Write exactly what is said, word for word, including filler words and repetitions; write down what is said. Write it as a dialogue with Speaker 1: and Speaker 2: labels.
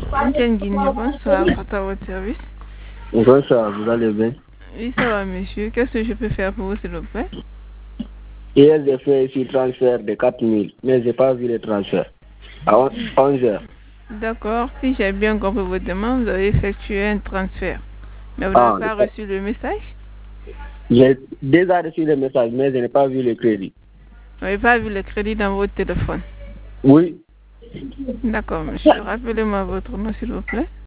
Speaker 1: Ntchengini, bonsoir, à votre service.
Speaker 2: Bonsoir, vous allez bien?
Speaker 1: Oui, ça va, monsieur. Qu'est-ce que je peux faire pour vous, s'il vous plaît?
Speaker 2: Hier, j'ai fait ici transfert de quatre mille, mais je n'ai pas vu le transfert. À onze heures.
Speaker 1: D'accord. Si j'ai bien compris votre demande, vous avez effectué un transfert. Mais vous
Speaker 2: Ah,
Speaker 1: n'avez pas reçu le message?
Speaker 2: j'ai déjà reçu le message, mais je n'ai pas vu le crédit.
Speaker 1: Vous n'avez pas vu le crédit dans votre téléphone?
Speaker 2: Oui.
Speaker 1: D'accord, monsieur. Rappelez-moi votre nom, s'il vous plaît.